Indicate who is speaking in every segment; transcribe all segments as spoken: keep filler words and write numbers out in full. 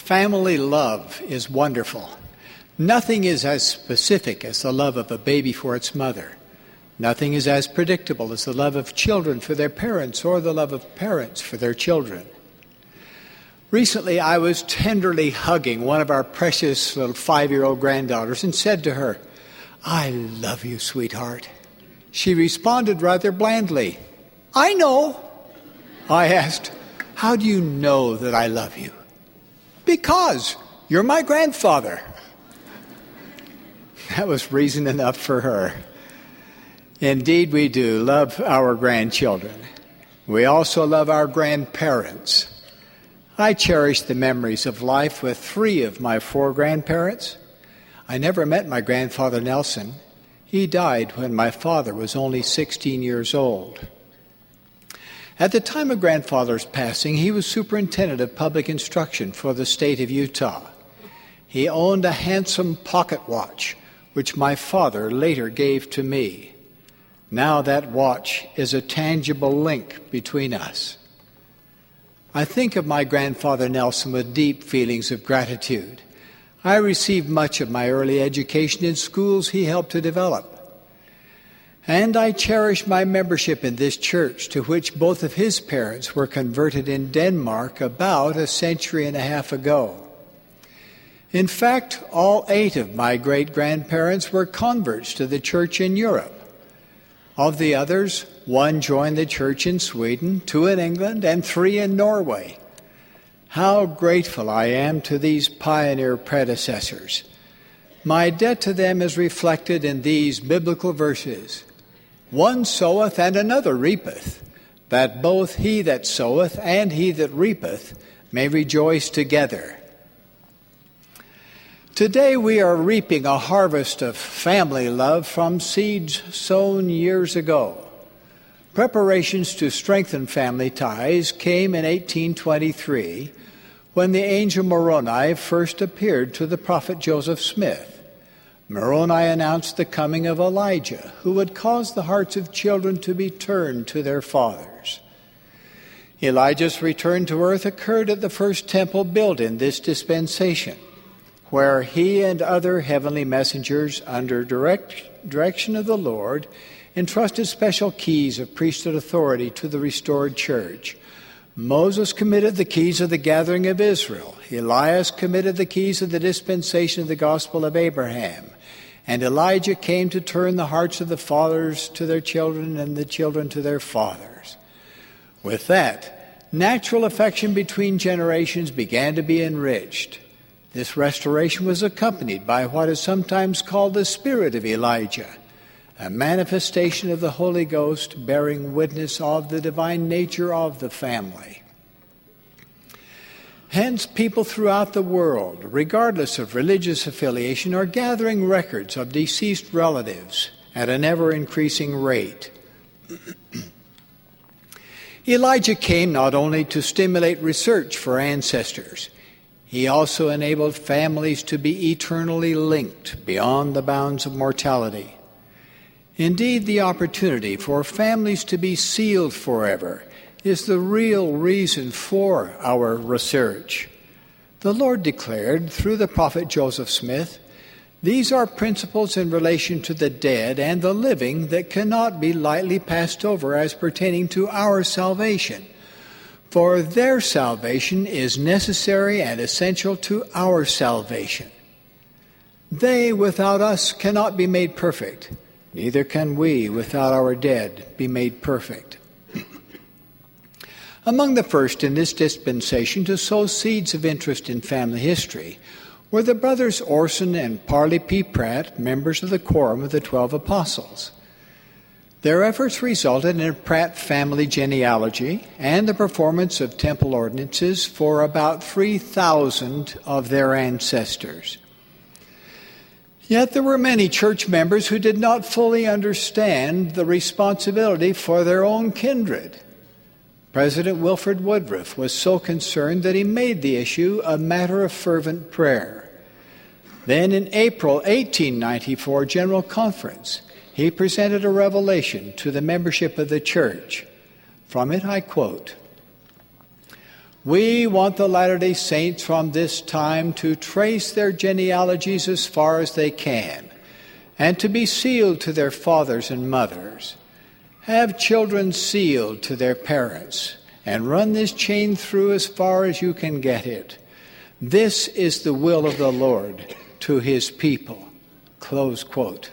Speaker 1: Family love is wonderful. Nothing is as specific as the love of a baby for its mother. Nothing is as predictable as the love of children for their parents or the love of parents for their children. Recently, I was tenderly hugging one of our precious little five-year-old granddaughters and said to her, "I love you, sweetheart." She responded rather blandly, "I know." I asked, "How do you know that I love you?" "Because you're my grandfather." That was reason enough for her. Indeed, we do love our grandchildren. We also love our grandparents. I cherish the memories of life with three of my four grandparents. I never met my grandfather Nelson. He died when my father was only sixteen years old. At the time of grandfather's passing, he was superintendent of public instruction for the state of Utah. He owned a handsome pocket watch, which my father later gave to me. Now that watch is a tangible link between us. I think of my grandfather Nelson with deep feelings of gratitude. I received much of my early education in schools he helped to develop. And I cherish my membership in this church, to which both of his parents were converted in Denmark about a century and a half ago. In fact, all eight of my great-grandparents were converts to the church in Europe. Of the others, one joined the church in Sweden, two in England, and three in Norway. How grateful I am to these pioneer predecessors. My debt to them is reflected in these biblical verses. One soweth and another reapeth, that both he that soweth and he that reapeth may rejoice together. Today we are reaping a harvest of family love from seeds sown years ago. Preparations to strengthen family ties came in eighteen twenty-three when the angel Moroni first appeared to the prophet Joseph Smith. Moroni announced the coming of Elijah, who would cause the hearts of children to be turned to their fathers. Elijah's return to earth occurred at the first temple built in this dispensation, where he and other heavenly messengers, under direct direction of the Lord, entrusted special keys of priesthood authority to the restored church. Moses committed the keys of the gathering of Israel. Elias committed the keys of the dispensation of the gospel of Abraham. And Elijah came to turn the hearts of the fathers to their children and the children to their fathers. With that, natural affection between generations began to be enriched. This restoration was accompanied by what is sometimes called the spirit of Elijah, a manifestation of the Holy Ghost bearing witness of the divine nature of the family. Hence, people throughout the world, regardless of religious affiliation, are gathering records of deceased relatives at an ever-increasing rate. Elijah came not only to stimulate research for ancestors, he also enabled families to be eternally linked beyond the bounds of mortality. Indeed, the opportunity for families to be sealed forever is the real reason for our research. The Lord declared through the prophet Joseph Smith, "These are principles in relation to the dead and the living that cannot be lightly passed over as pertaining to our salvation. For their salvation is necessary and essential to our salvation. They without us cannot be made perfect, neither can we without our dead be made perfect." Among the first in this dispensation to sow seeds of interest in family history were the brothers Orson and Parley P. Pratt, members of the Quorum of the Twelve Apostles. Their efforts resulted in a Pratt family genealogy and the performance of temple ordinances for about three thousand of their ancestors. Yet there were many church members who did not fully understand the responsibility for their own kindred. President Wilford Woodruff was so concerned that he made the issue a matter of fervent prayer. Then in April eighteen ninety-four General Conference, he presented a revelation to the membership of the church. From it I quote, We want the Latter-day Saints from this time to trace their genealogies as far as they can, and to be sealed to their fathers and mothers. Have children sealed to their parents, and run this chain through as far as you can get it. This is the will of the Lord to his people." Close quote.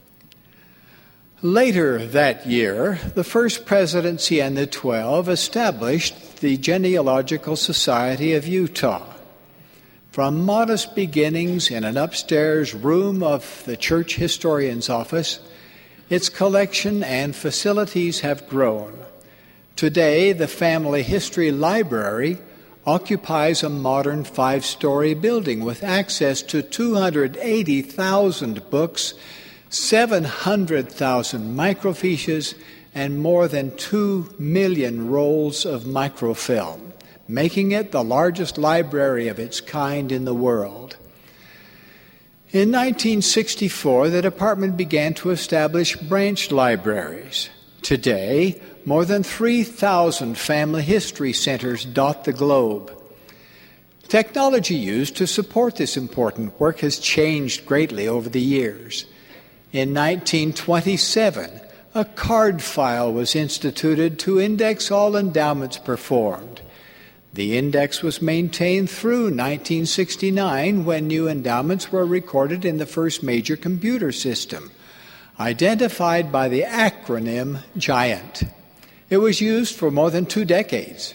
Speaker 1: Later that year, the First Presidency and the Twelve established the Genealogical Society of Utah. From modest beginnings in an upstairs room of the church historian's office, its collection and facilities have grown. Today, the Family History Library occupies a modern five-story building with access to two hundred eighty thousand books, seven hundred thousand microfiches, and more than two million rolls of microfilm, making it the largest library of its kind in the world. In nineteen sixty-four, the department began to establish branch libraries. Today, more than three thousand family history centers dot the globe. Technology used to support this important work has changed greatly over the years. In nineteen twenty-seven, a card file was instituted to index all endowments performed. The index was maintained through nineteen sixty-nine, when new endowments were recorded in the first major computer system, identified by the acronym GIANT. It was used for more than two decades.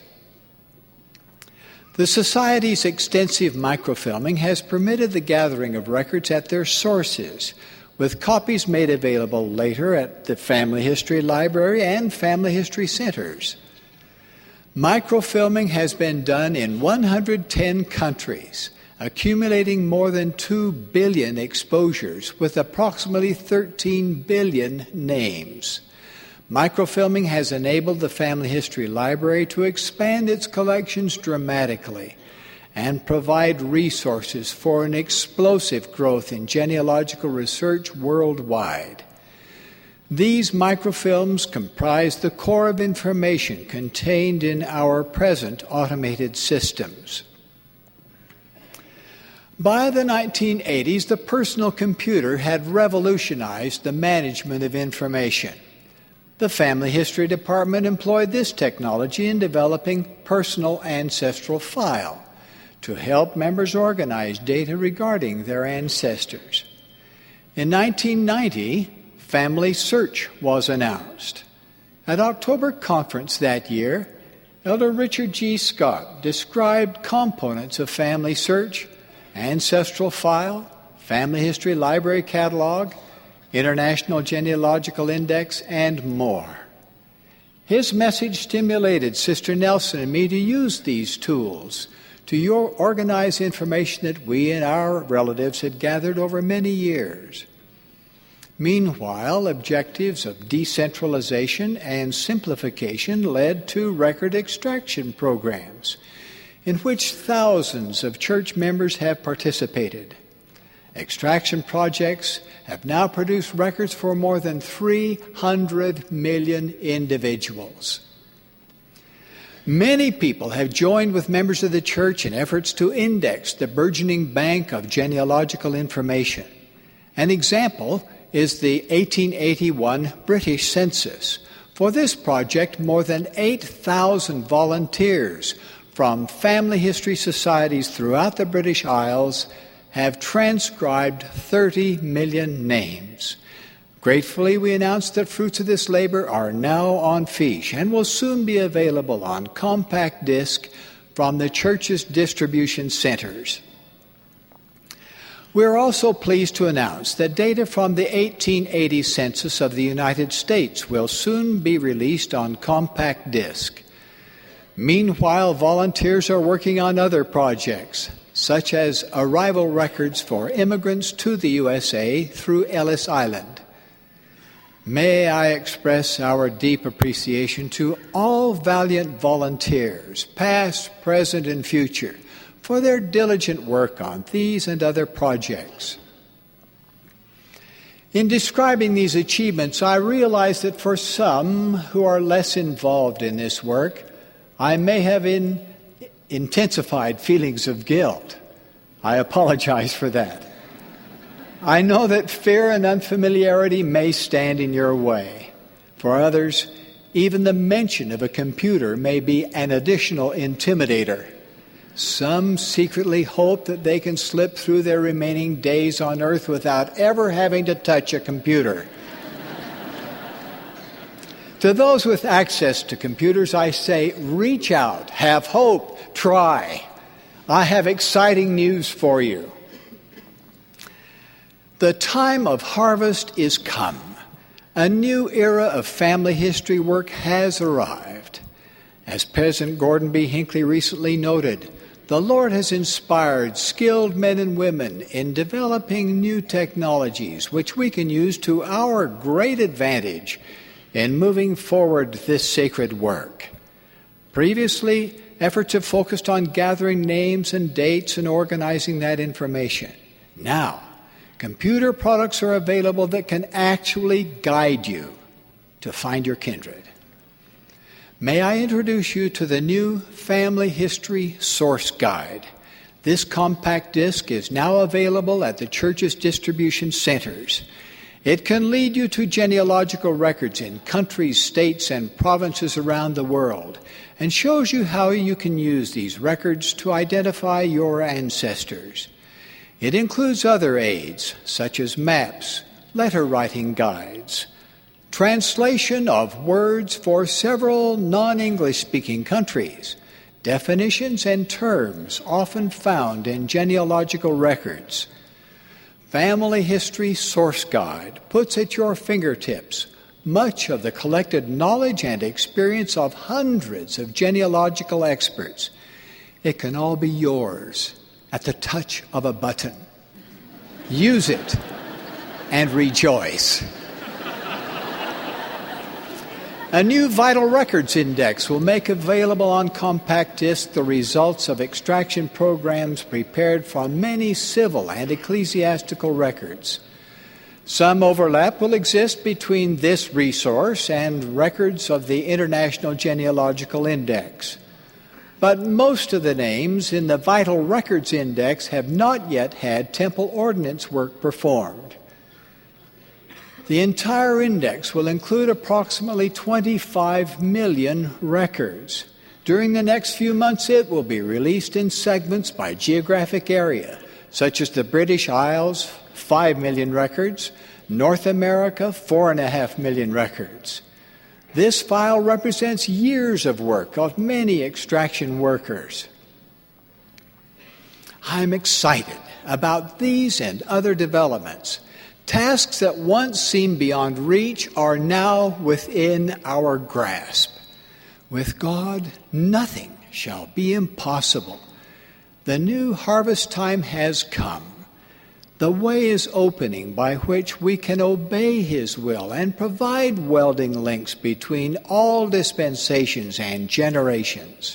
Speaker 1: The Society's extensive microfilming has permitted the gathering of records at their sources, with copies made available later at the Family History Library and Family History Centers. Microfilming has been done in one hundred ten countries, accumulating more than two billion exposures with approximately thirteen billion names. Microfilming has enabled the Family History Library to expand its collections dramatically and provide resources for an explosive growth in genealogical research worldwide. These microfilms comprise the core of information contained in our present automated systems. By the nineteen eighties, the personal computer had revolutionized the management of information. The Family History Department employed this technology in developing Personal Ancestral File to help members organize data regarding their ancestors. In nineteen ninety, Family Search was announced. At October conference that year, Elder Richard G. Scott described components of Family Search, Ancestral File, Family History Library Catalog, International Genealogical Index, and more. His message stimulated Sister Nelson and me to use these tools to your organize information that we and our relatives had gathered over many years. Meanwhile, objectives of decentralization and simplification led to record extraction programs, in which thousands of church members have participated. Extraction projects have now produced records for more than three hundred million individuals. Many people have joined with members of the church in efforts to index the burgeoning bank of genealogical information. An example is the eighteen eighty-one British Census. For this project, more than eight thousand volunteers from family history societies throughout the British Isles have transcribed thirty million names. Gratefully, we announce that fruits of this labor are now on fiche and will soon be available on compact disc from the church's distribution centers. We are also pleased to announce that data from the eighteen eighty census of the United States will soon be released on compact disc. Meanwhile, volunteers are working on other projects, such as arrival records for immigrants to the U S A through Ellis Island. May I express our deep appreciation to all valiant volunteers, past, present, and future, for their diligent work on these and other projects. In describing these achievements, I realize that for some who are less involved in this work, I may have in intensified feelings of guilt. I apologize for that. I know that fear and unfamiliarity may stand in your way. For others, even the mention of a computer may be an additional intimidator. Some secretly hope that they can slip through their remaining days on earth without ever having to touch a computer. To those with access to computers, I say, reach out, have hope, try. I have exciting news for you. The time of harvest is come. A new era of family history work has arrived. As President Gordon B. Hinckley recently noted, the Lord has inspired skilled men and women in developing new technologies which we can use to our great advantage in moving forward this sacred work. Previously, efforts have focused on gathering names and dates and organizing that information. Now, computer products are available that can actually guide you to find your kindred. May I introduce you to the new Family History Source Guide. This compact disc is now available at the church's distribution centers. It can lead you to genealogical records in countries, states, and provinces around the world and shows you how you can use these records to identify your ancestors. It includes other aids, such as maps, letter-writing guides, translation of words for several non-English speaking countries, definitions and terms often found in genealogical records. Family History Source Guide puts at your fingertips much of the collected knowledge and experience of hundreds of genealogical experts. It can all be yours at the touch of a button. Use it and rejoice. A new Vital Records Index will make available on compact disc the results of extraction programs prepared from many civil and ecclesiastical records. Some overlap will exist between this resource and records of the International Genealogical Index. But most of the names in the Vital Records Index have not yet had temple ordinance work performed. The entire index will include approximately twenty-five million records. During the next few months, it will be released in segments by geographic area, such as the British Isles, five million records, North America, four point five million records. This file represents years of work of many extraction workers. I'm excited about these and other developments. Tasks that once seemed beyond reach are now within our grasp. With God, nothing shall be impossible. The new harvest time has come. The way is opening by which we can obey His will and provide welding links between all dispensations and generations.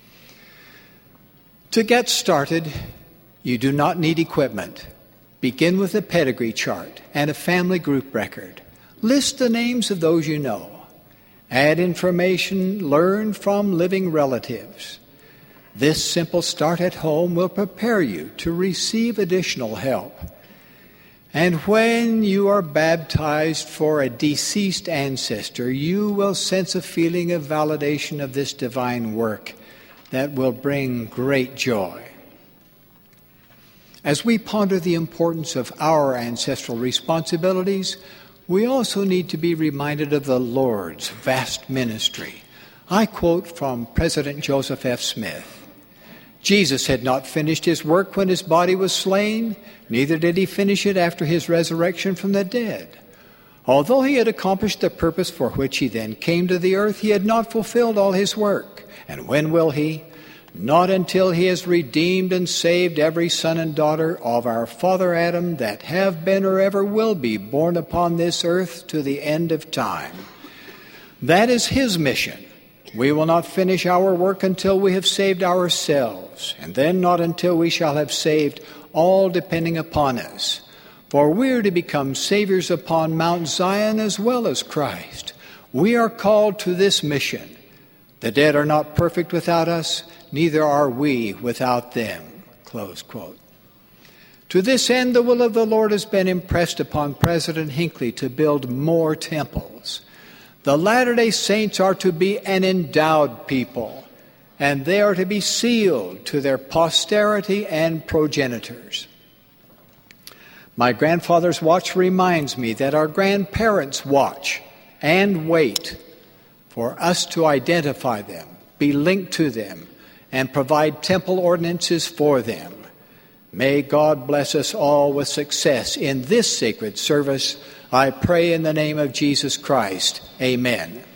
Speaker 1: To get started, you do not need equipment. Begin with a pedigree chart and a family group record. List the names of those you know. Add information learned from living relatives. This simple start at home will prepare you to receive additional help. And when you are baptized for a deceased ancestor, you will sense a feeling of validation of this divine work that will bring great joy. As we ponder the importance of our ancestral responsibilities, we also need to be reminded of the Lord's vast ministry. I quote from President Joseph F. Smith. Jesus had not finished his work when his body was slain, neither did he finish it after his resurrection from the dead. Although he had accomplished the purpose for which he then came to the earth, he had not fulfilled all his work. And when will he? Not until he has redeemed and saved every son and daughter of our father Adam that have been or ever will be born upon this earth to the end of time. That is his mission. We will not finish our work until we have saved ourselves, and then not until we shall have saved all depending upon us. For we are to become saviors upon Mount Zion as well as Christ. We are called to this mission. The dead are not perfect without us, neither are we without them." Close quote. To this end, the will of the Lord has been impressed upon President Hinckley to build more temples. The Latter-day Saints are to be an endowed people, and they are to be sealed to their posterity and progenitors. My grandfather's watch reminds me that our grandparents watch and wait for us to identify them, be linked to them, and provide temple ordinances for them. May God bless us all with success in this sacred service. I pray in the name of Jesus Christ. Amen.